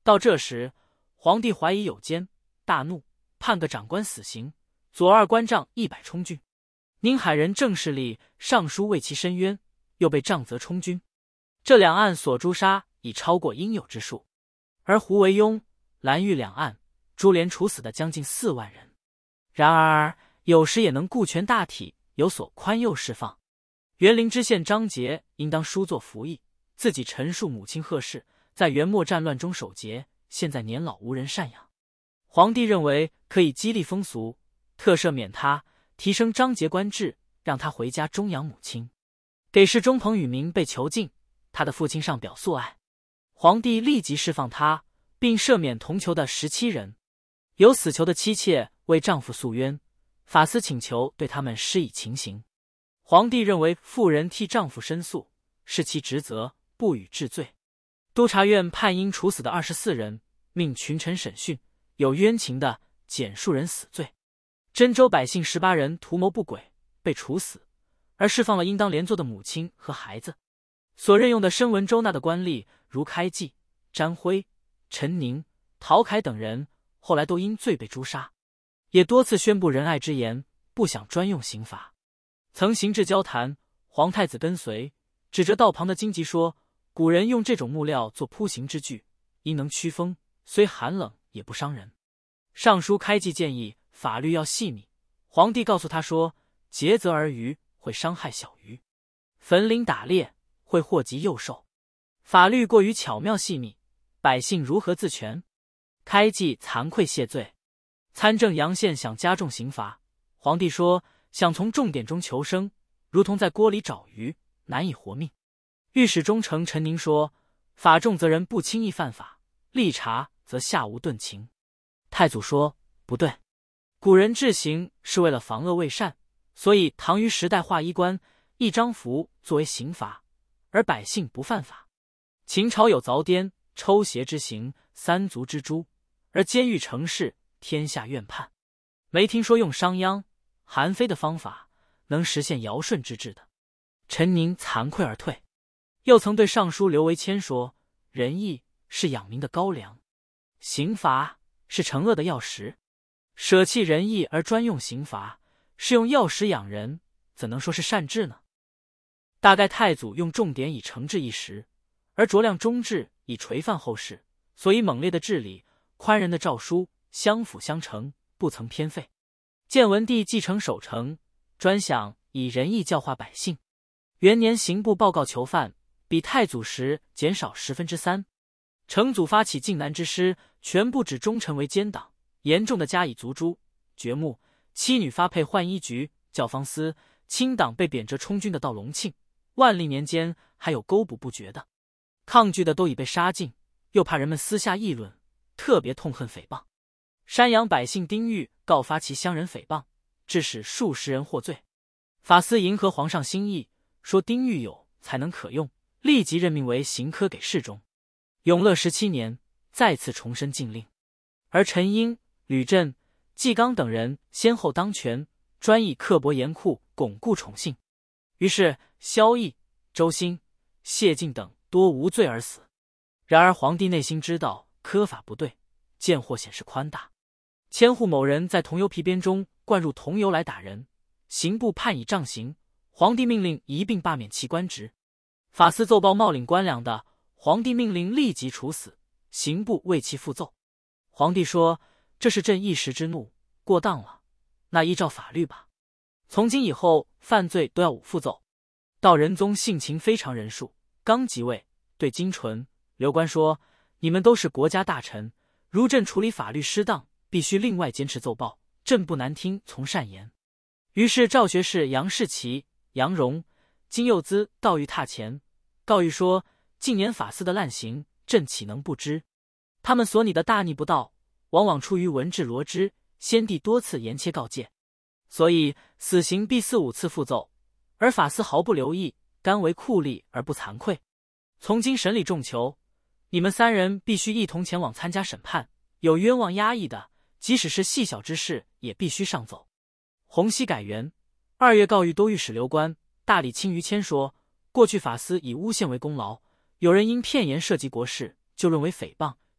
到这时，皇帝怀疑有奸，大怒，判个长官死刑，左二关杖一百充军。宁海人郑世立上书为其申冤，又被杖责充军。这两案所诛杀已超过应有之数，而胡惟庸、蓝玉两案株连处死的将近四万人。然而有时也能顾全大体，有所宽宥释放。园林知县张杰应当书作服役，自己陈述母亲贺氏在元末战乱中守节，现在年老无人赡养。皇帝认为可以激励风俗，特赦免他，提升张杰官制，让他回家终养母亲。给事中彭宇明被囚禁，他的父亲上表诉爱，皇帝立即释放他，并赦免同囚的十七人。有死囚的妻妾为丈夫诉冤，法司请求对他们施以情刑。皇帝认为妇人替丈夫申诉是其职责，不予治罪。督察院判应处死的二十四人，命群臣审讯，有冤情的减数人死罪。真州百姓十八人图谋不轨，被处死，而释放了应当连坐的母亲和孩子。所任用的声闻州纳的官吏如开济、詹辉、陈宁、陶凯等人，后来都因罪被诛杀，也多次宣布仁爱之言，不想专用刑罚。曾行至交谈，皇太子跟随，指着道旁的荆棘说：古人用这种木料做铺行之具，因能驱风，虽寒冷也不伤人。上书开济建议法律要细密，皇帝告诉他说：劫责而渔会伤害小鱼，焚林打猎会祸及幼兽，法律过于巧妙细密，百姓如何自全？开济惭愧谢罪。参政杨宪想加重刑罚，皇帝说：想从重典中求生，如同在锅里找鱼，难以活命。御史中丞陈宁说：法重则人不轻易犯法，力察则下无顿情。太祖说：不对，古人治刑是为了防恶为善，所以唐虞时代画衣冠、一张符作为刑罚，而百姓不犯法。秦朝有凿颠、抽鞋之刑、三族之诛，而监狱成事，天下愿判。没听说用商鞅、韩非的方法能实现尧舜之治的。陈宁惭愧而退。又曾对尚书刘维谦说：仁义是养民的高粱，刑罚是惩恶的药食。舍弃仁义而专用刑罚，是用药食养人，怎能说是善治呢？大概太祖用重典以惩治一时，而酌量中治以垂范后世，所以猛烈的治理、宽仁的诏书相辅相成，不曾偏废。建文帝继承守成，专想以仁义教化百姓。元年刑部报告囚犯比太祖时减少十分之三。成祖发起靖难之师，全部指忠臣为奸党，严重的加以族诛、掘墓，妻女发配浣衣局、教坊司，亲党被贬谪充军的到隆庆。万历年间还有勾捕不绝的，抗拒的都已被杀尽，又怕人们私下议论，特别痛恨诽谤。山阳百姓丁玉告发其乡人诽谤，致使数十人获罪。法司迎合皇上心意，说丁玉有才能可用，立即任命为刑科给事中。永乐十七年，再次重申禁令。而陈英、吕震、纪纲等人先后当权，专以刻薄严酷巩固宠幸。于是萧绎、周兴、谢晋等多无罪而死。然而皇帝内心知道苛法不对，见货显示宽大。千户某人在桐油皮鞭中灌入桐油来打人，刑部判以杖刑，皇帝命令一并罢免其官职。法司奏报冒领官粮的，皇帝命令立即处死，刑部为其复奏。皇帝说：这是朕一时之怒，过当了，那依照法律吧。从今以后犯罪都要五复奏。到仁宗性情非常人数，刚即位，对金纯、刘官说：你们都是国家大臣，如朕处理法律失当，必须另外坚持奏报，朕不难听从善言。于是赵学士杨士奇、杨荣、金幼滋到狱榻前，告谕说：近年法司的滥行，朕岂能不知？他们所拟的大逆不道，往往出于文治罗织，先帝多次严切告诫，所以死刑必四五次复奏，而法司毫不留意，甘为酷吏而不惭愧。从今审理众囚，你们三人必须一同前往参加审判，有冤枉压抑的，即使是细小之事，也必须上奏。洪熙改元二月告谕多御史刘官、大理卿于谦说：过去法司以诬陷为功劳，有人因骗言涉及国事，就论为诽谤，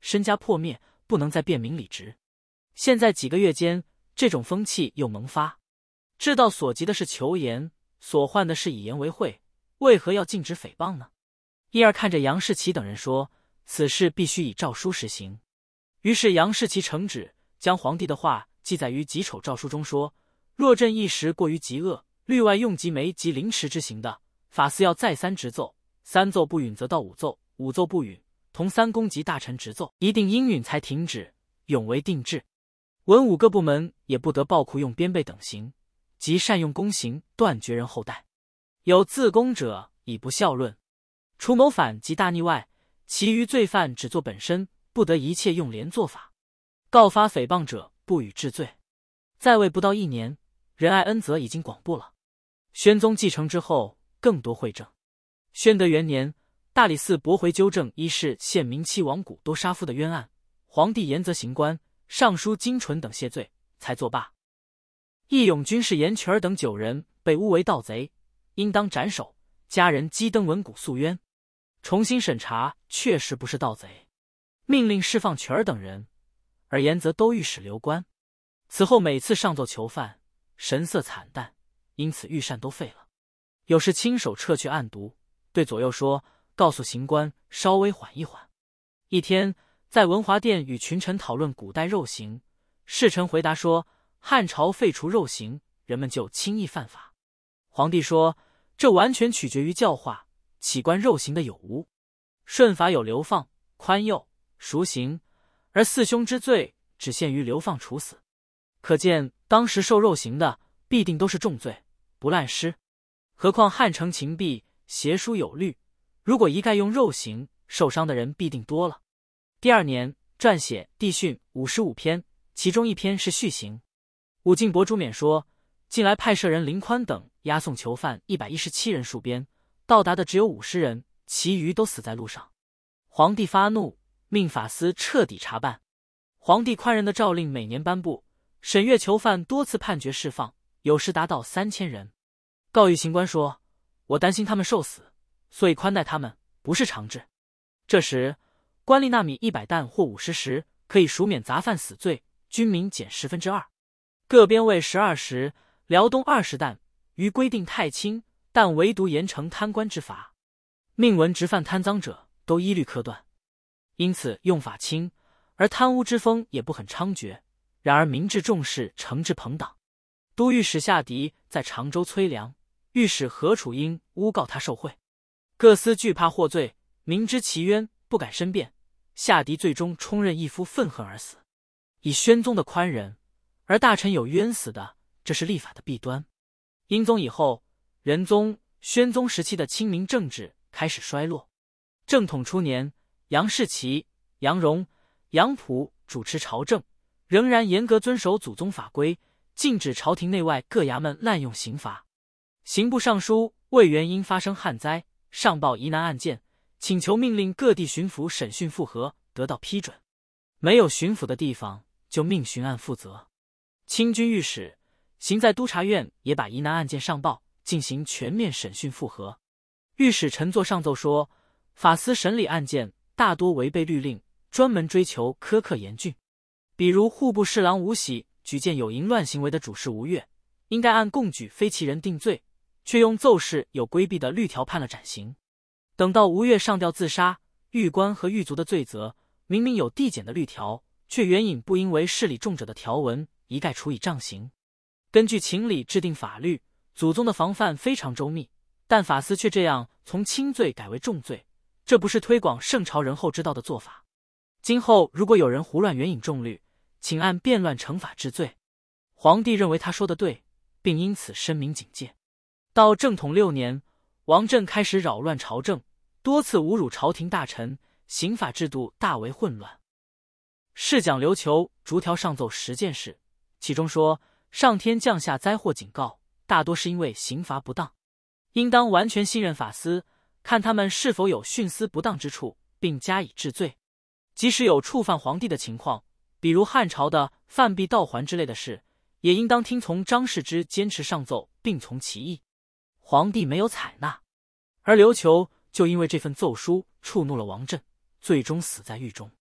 身家破灭，不能再辨明理直。现在几个月间，这种风气又萌发，治道所急的是求言，所患的是以言为会，为何要禁止诽谤呢？一二看着杨士奇等人说，此事必须以诏书实行。于是杨士奇承旨，将皇帝的话记载于己丑诏书中，说：若朕一时过于极恶，律外用极梅及凌迟之刑的，法司要再三直奏，三奏不允则到五奏，五奏不允，同三公及大臣直奏，一定应允才停止，永为定制。文武各部门也不得暴酷用鞭备等刑，即善用宫刑，断绝人后代。有自宫者，以不孝论。除谋反及大逆外，其余罪犯只做本身，不得一切用连坐法。告发诽谤者，不予治罪。在位不到一年，仁爱恩泽已经广布了。宣宗继承之后，更多惠政。宣德元年，大理寺驳回纠正一世献明妻王谷都杀夫的冤案，皇帝严责刑官、尚书金纯等谢罪，才作罢。义勇军士严群儿等九人被诬为盗贼，应当斩首，家人激登文谷诉冤。重新审查，确实不是盗贼，命令释放群儿等人，而严则都御史留官。此后每次上奏囚犯，神色惨淡，因此御膳都废了。有时亲手撤去案牍，对左右说，告诉刑官稍微缓一缓。一天在文华殿与群臣讨论古代肉刑，侍臣回答说，汉朝废除肉刑，人们就轻易犯法。皇帝说，这完全取决于教化，岂关肉刑的有无？顺法有流放、宽宥、赎刑，而四凶之罪只限于流放处死。可见当时受肉刑的必定都是重罪，不滥施。何况汉承秦弊，邪书有律，如果一概用肉刑，受伤的人必定多了。第二年撰写《帝训》五十五篇，其中一篇是续刑。武进伯朱冕说，近来派舍人林宽等押送囚犯一百一十七人戍边，到达的只有五十人，其余都死在路上。皇帝发怒，命法司彻底查办。皇帝宽仁的诏令每年颁布，审阅囚犯多次判决释放，有时达到三千人。告谕刑官说，我担心他们受死，所以宽待他们，不是常治。这时官吏纳米一百担或五十石，可以赎免杂犯死罪，军民减十分之二。各边尉十二石，辽东二十担，余规定太轻，但唯独严惩贪官之罚。命文直犯贪赃者，都一律科断。因此用法轻，而贪污之风也不很猖獗。然而民治重视，惩治朋党。都御史夏迪在常州催粮，御史何楚英诬告他受贿，各司惧怕获罪，明知其冤，不敢申辩。夏迪最终充任一夫，愤恨而死。以宣宗的宽仁，而大臣有冤死的，这是立法的弊端。英宗以后，仁宗、宣宗时期的亲民政治开始衰落。正统初年，杨士奇、杨荣、杨溥主持朝政，仍然严格遵守祖宗法规，禁止朝廷内外各衙门滥用刑罚。刑部尚书魏源因发生旱灾，上报疑难案件，请求命令各地巡抚审讯复核，得到批准。没有巡抚的地方，就命巡案负责。清军御史行在督察院也把疑难案件上报，进行全面审讯复核。御史陈作上奏说，法司审理案件大多违背律令，专门追求苛刻严峻。比如户部侍郎吴喜举荐有淫乱行为的主事吴越，应该按共举非其人定罪，却用奏事有规避的律条判了斩刑。等到吴越上吊自杀，狱官和狱卒的罪责明明有递减的律条，却援引不应为事理重者的条文，一概处以杖刑。根据情理制定法律，祖宗的防范非常周密，但法司却这样从轻罪改为重罪，这不是推广圣朝仁厚之道的做法。今后如果有人胡乱援引重律，请按变乱惩罚治罪。皇帝认为他说的对，并因此深明警戒。到正统六年，王振开始扰乱朝政，多次侮辱朝廷大臣，刑法制度大为混乱。侍讲刘求逐条上奏十件事，其中说上天降下灾祸警告，大多是因为刑罚不当，应当完全信任法司，看他们是否有徇私不当之处，并加以治罪。即使有触犯皇帝的情况，比如汉朝的犯币盗还之类的事，也应当听从张世之坚持上奏，并从其意。皇帝没有采纳，而刘求就因为这份奏书触怒了王振，最终死在狱中。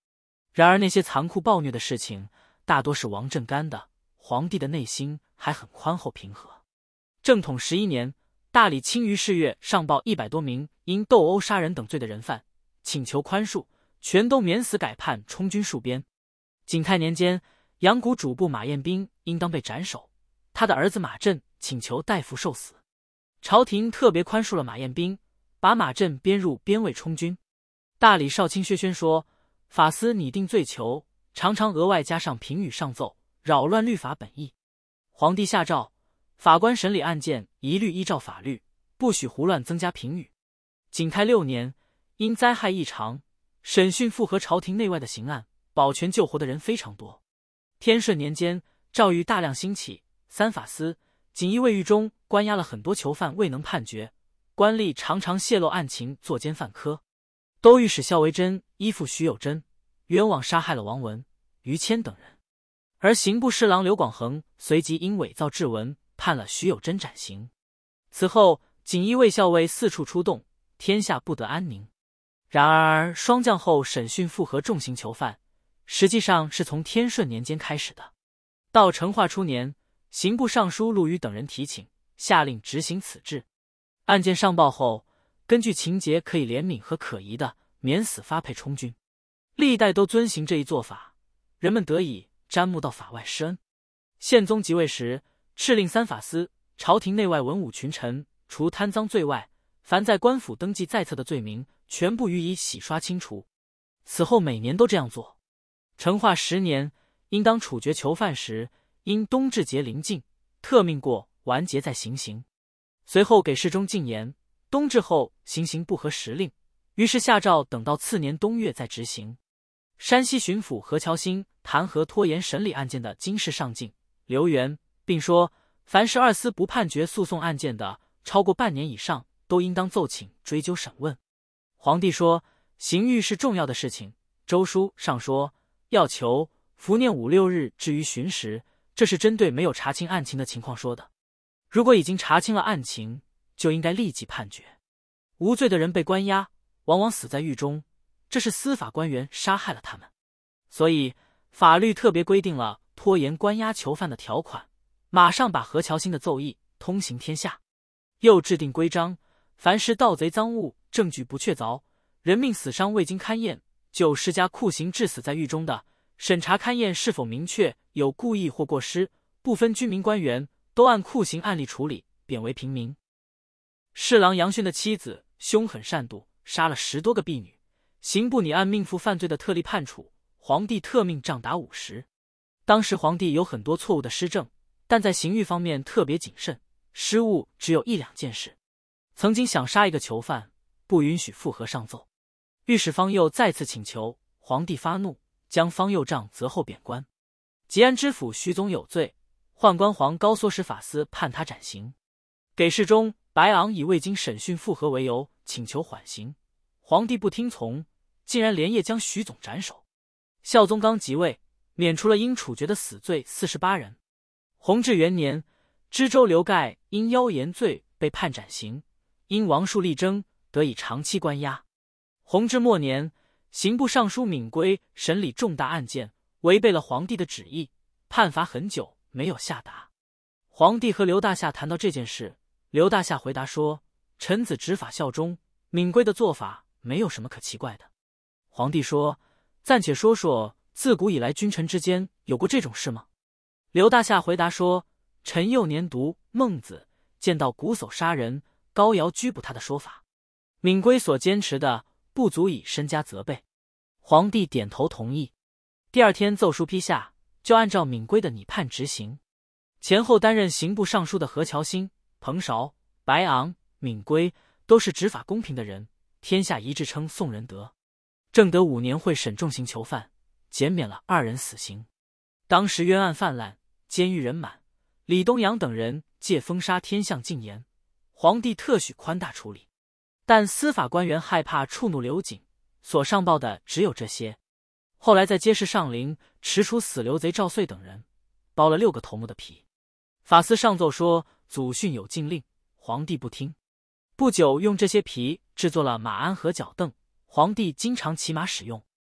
然而那些残酷暴虐的事情大多是王振干的，皇帝的内心还很宽厚平和。正统十一年，大理青鱼市月上报一百多名因斗殴杀人等罪的人犯，请求宽恕，全都免死改判充军戍边。景泰年间，阳谷主簿马彦斌应当被斩首，他的儿子马震请求代父受死。朝廷特别宽恕了马彦斌，把马震编入边卫充军。大理少卿薛宣说，法司拟定罪囚，常常额外加上评语上奏，扰乱律法本意。皇帝下诏，法官审理案件一律依照法律，不许胡乱增加评语。景泰六年，因灾害异常，审讯复核朝廷内外的刑案，保全救活的人非常多。天顺年间，诏狱大量兴起，三法司、锦衣卫狱中关押了很多囚犯未能判决，官吏常常泄露案情，作奸犯科。都御史孝维真依附徐有贞，冤枉杀害了王文、于谦等人，而刑部侍郎刘广恒随即因伪造制文判了徐有贞斩刑。此后，锦衣卫校尉四处出动，天下不得安宁。然而霜降后审讯复核重刑囚犯，实际上是从天顺年间开始的。到成化初年，刑部尚书陆羽等人提请，下令执行此制。案件上报后，根据情节可以怜悯和可疑的，免死发配充军。历代都遵行这一做法，人们得以瞻慕到法外施恩。宪宗即位时，敕令三法司、朝廷内外文武群臣，除贪赃罪外，凡在官府登记在册的罪名，全部予以洗刷清除。此后每年都这样做。成化十年，应当处决囚犯时，因冬至节临近，特命过完节再行刑。随后给事中进言，冬至后行刑不合时令，于是下诏等到次年冬月再执行。山西巡抚何乔兴弹劾拖延审理案件的经世上敬、刘元，并说，凡是二司不判决诉讼案件的，超过半年以上，都应当奏请追究审问。皇帝说，刑狱是重要的事情，周书上说，要求伏念五六日至于巡时，这是针对没有查清案情的情况说的。如果已经查清了案情，就应该立即判决。无罪的人被关押，往往死在狱中，这是司法官员杀害了他们。所以法律特别规定了拖延关押囚犯的条款，马上把何乔兴的奏议通行天下。又制定规章，凡是盗贼赃物证据不确凿，人命死伤未经勘验，就施加酷刑致死在狱中的，审查勘验是否明确有故意或过失，不分军民官员，都按酷刑案例处理，贬为平民。侍郎杨勋的妻子凶狠善妒，杀了十多个婢女，刑部拟按命妇犯罪的特例判处，皇帝特命杖打五十。当时皇帝有很多错误的施政，但在刑狱方面特别谨慎，失误只有一两件事。曾经想杀一个囚犯，不允许复核上奏，御史方佑再次请求，皇帝发怒，将方佑杖责后贬官。吉安知府徐总有罪，宦官黄高唆使法司判他斩刑。给事中白昂以未经审讯复核为由，请求缓刑，皇帝不听从，竟然连夜将徐总斩首。孝宗刚即位，免除了应处决的死罪四十八人。弘治元年，知州刘盖因妖言罪被判斩刑，因王树力争，得以长期关押。弘治末年，刑部尚书闵圭审理重大案件，违背了皇帝的旨意，判罚很久没有下达。皇帝和刘大夏谈到这件事，刘大夏回答说，臣子执法效忠，闵圭的做法没有什么可奇怪的。皇帝说，暂且说说自古以来君臣之间有过这种事吗？刘大夏回答说，臣幼年读《孟子》，见到瞽叟杀人，高尧拘捕他的说法，闵圭所坚持的不足以身加责备。皇帝点头同意。第二天奏书批下，就按照闵圭的拟判执行。前后担任刑部尚书的何乔兴、彭韶、白昂、闵圭都是执法公平的人，天下一致称宋仁德。正德五年会审重刑囚犯，减免了二人死刑。当时冤案泛滥，监狱人满，李东阳等人借封杀天象进言，皇帝特许宽大处理。但司法官员害怕触怒刘瑾，所上报的只有这些。后来在街市上陵持处死刘贼赵遂等人，剥了六个头目的皮。法司上奏说祖训有禁令，皇帝不听。不久用这些皮制作了马鞍和脚凳，皇帝经常骑马使用。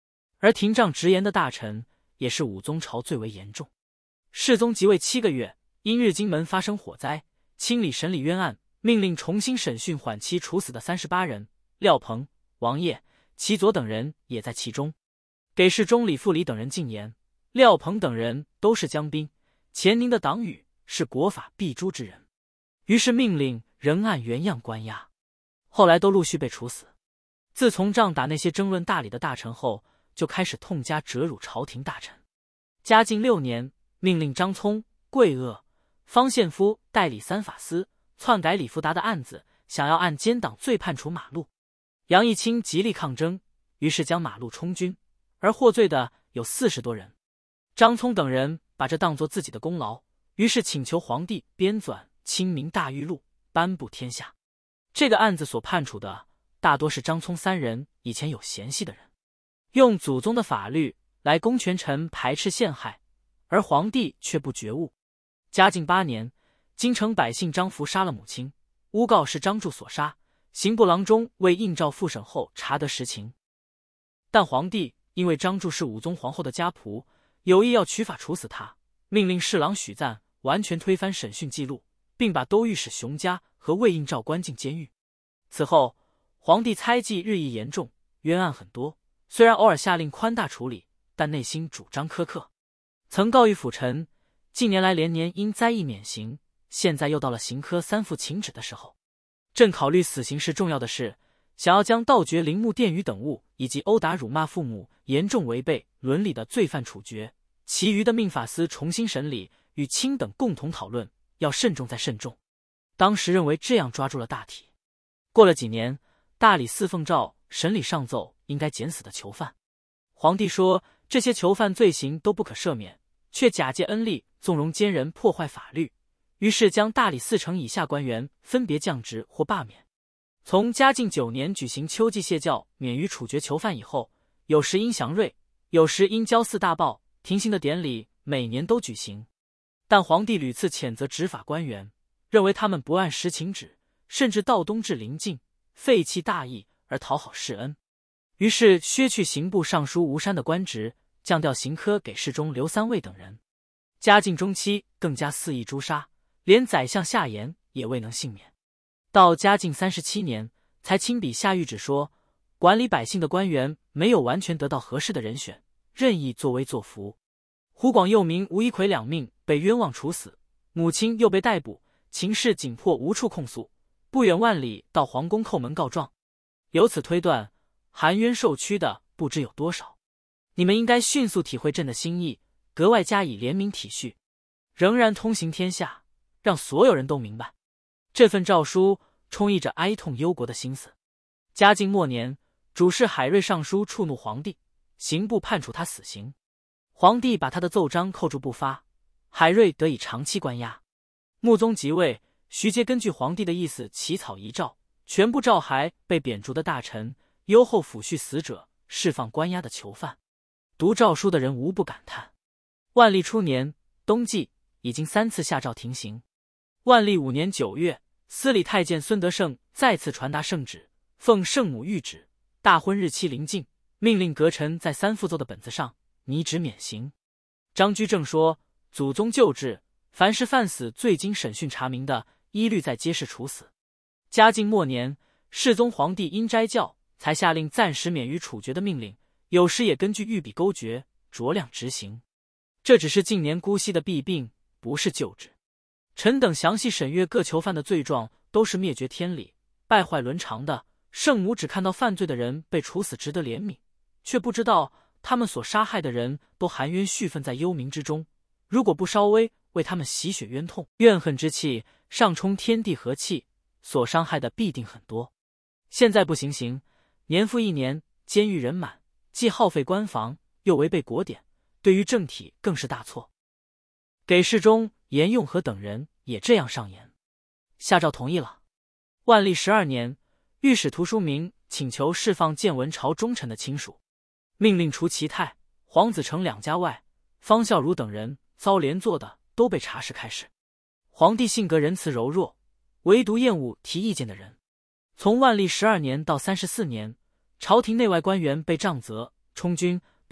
而廷杖直言的大臣也是武宗朝最为严重。世宗即位七个月，因日金门发生火灾，清理审理冤案，命令重新审讯缓期处死的三十八人，廖鹏、王业、齐佐等人也在其中。给事中李富礼等人进言，廖鹏等人都是江兵，前宁的党羽，是国法必诛之人，于是命令仍按原样关押，后来都陆续被处死。自从仗打那些争论大理的大臣后，就开始痛加折辱朝廷大臣。嘉靖六年，命令张聪、桂萼、方献夫代理三法司，篡改李福达的案子，想要按奸党罪判处马路。杨义清极力抗争，于是将马路充军，而获罪的有四十多人。张聪等人把这当作自己的功劳，于是请求皇帝编纂《清明大狱录》，颁布天下。这个案子所判处的大多是张聪三人以前有嫌隙的人，用祖宗的法律来攻权臣排斥陷害，而皇帝却不觉悟。嘉靖八年，京城百姓张福杀了母亲，诬告是张柱所杀，刑部郎中为应召复审后查得实情，但皇帝因为张柱是武宗皇后的家仆，有意要取法处死他，命令侍郎许赞完全推翻审讯记录，并把都御史熊家和魏应召关进监狱。此后，皇帝猜忌日益严重，冤案很多，虽然偶尔下令宽大处理，但内心主张苛刻。曾告谕辅臣，近年来连年因灾异免刑，现在又到了刑科三副请旨的时候，朕考虑死刑是重要的事，想要将盗掘陵墓殿宇等物以及殴打辱骂父母严重违背伦理的罪犯处决，其余的命法司重新审理，与卿等共同讨论，要慎重再慎重。当时认为这样抓住了大体。过了几年，大理寺奉诏审理上奏应该减死的囚犯。皇帝说这些囚犯罪行都不可赦免，却假借恩力纵容奸人破坏法律，于是将大理四城以下官员分别降职或罢免。从嘉靖九年举行秋季谢教免于处决囚犯以后，有时因祥瑞，有时因郊祀大暴，停刑的典礼每年都举行。但皇帝屡次谴责执法官员，认为他们不按时请旨，甚至盗东至临近，废弃大义而讨好世恩，于是削去刑部尚书吴山的官职，降调刑科给事中刘三位等人。嘉靖中期更加肆意诛杀，连宰相夏言也未能幸免。到嘉靖三十七年，才亲笔下谕旨说，管理百姓的官员没有完全得到合适的人选，任意作威作福。湖广右民吴一奎两命被冤枉处死，母亲又被逮捕，情势紧迫，无处控诉，不远万里到皇宫叩门告状。由此推断，含冤受屈的不知有多少。你们应该迅速体会朕的心意，格外加以怜悯体恤，仍然通行天下，让所有人都明白。这份诏书充溢着哀痛忧国的心思。嘉靖末年，主事海瑞上书触怒皇帝，刑部判处他死刑。皇帝把他的奏章扣住不发，海瑞得以长期关押。穆宗即位，徐阶根据皇帝的意思起草遗诏，全部诏函被贬逐的大臣优厚抚恤死者，释放关押的囚犯。读诏书的人无不感叹。万历初年冬季，已经三次下诏停刑。万历五年九月，司礼太监孙德胜再次传达圣旨，奉圣母谕旨，大婚日期临近，命令阁臣在三副奏的本子上拟旨免刑。张居正说，祖宗旧制，凡是犯死罪经审讯查明的，一律在街市处死。嘉靖末年，世宗皇帝因斋教，才下令暂时免于处决的命令，有时也根据御笔勾决，酌量执行。这只是近年姑息的弊病，不是旧制。臣等详细审阅各囚犯的罪状，都是灭绝天理、败坏伦常的。圣母只看到犯罪的人被处死值得怜悯，却不知道他们所杀害的人都含冤蓄愤在幽冥之中，如果不稍微为他们洗雪冤痛，怨恨之气上冲天地和气，所伤害的必定很多。现在不行刑，年复一年，监狱人满，既耗费官房，又违背国典，对于政体更是大错。给事中严用和等人也这样上言，下诏同意了。万历十二年，御史涂书明请求释放建文朝忠臣的亲属，命令除齐泰、黄子成两家外，方孝孺等人遭连坐的都被查实开释。皇帝性格仁慈柔弱，唯独厌恶提意见的人。从万历十二年到三十四年，朝廷内外官员被杖责、充军、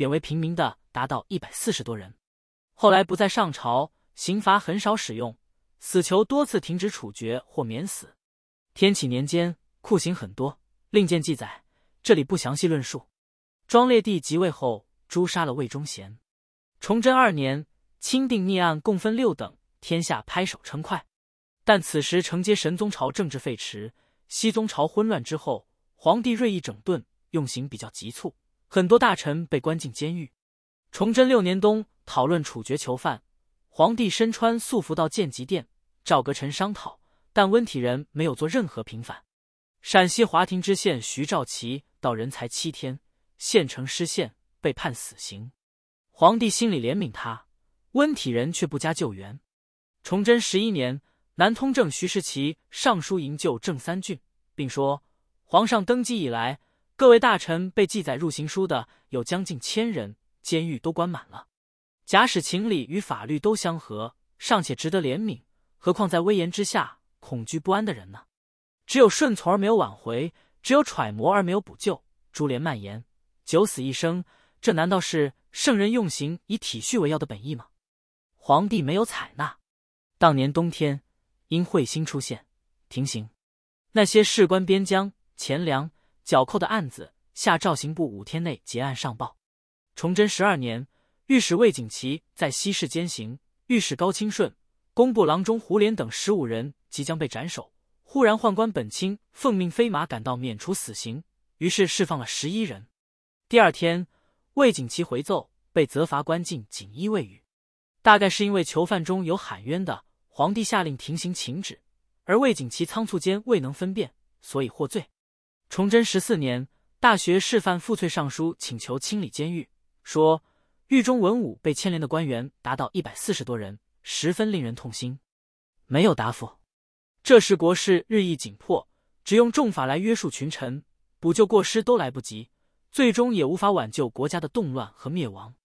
贬为平民的达到一百四十多人。后来不在上朝，刑罚很少使用，死囚多次停止处决或免死。天启年间，酷刑很多，另见记载，这里不详细论述。庄烈帝即位后，诛杀了魏忠贤。崇祯二年，钦定逆案共分六等，天下拍手称快。但此时承接神宗朝政治废弛，熹宗朝混乱之后，皇帝锐意整顿，用刑比较急促，很多大臣被关进监狱。崇祯六年冬，讨论处决囚犯，皇帝身穿素服到建极殿，赵阁臣商讨，但温体仁没有做任何平反。陕西华亭知县徐兆奇到人才七天，县城失陷，被判死刑。皇帝心里怜悯他，温体仁却不加救援。崇祯十一年，南通正徐世奇上书营救郑三郡，并说：皇上登基以来，各位大臣被记载入刑书的有将近千人，监狱都关满了。假使情理与法律都相合，尚且值得怜悯，何况在威严之下恐惧不安的人呢？只有顺从而没有挽回，只有揣摩而没有补救，株连蔓延，九死一生，这难道是圣人用刑以体恤为要的本意吗？皇帝没有采纳。当年冬天，因彗星出现，停刑。那些事关边疆、钱粮、缴扣的案子，下诏刑部五天内结案上报。崇祯十二年，御史魏景琦在西市监刑，御史高清顺、工部郎中胡琏等十五人即将被斩首，忽然宦官本钦奉命飞马赶到免除死刑，于是释放了十一人。第二天，魏景琦回奏，被责罚关进锦衣卫狱。大概是因为囚犯中有喊冤的，皇帝下令停刑请旨，而魏景琦仓促间未能分辨，所以获罪。崇祯十四年，大学士范傅粹上书请求清理监狱，说狱中文武被牵连的官员达到一百四十多人，十分令人痛心。没有答复。这时国事日益紧迫，只用重法来约束群臣，补救过失都来不及，最终也无法挽救国家的动乱和灭亡。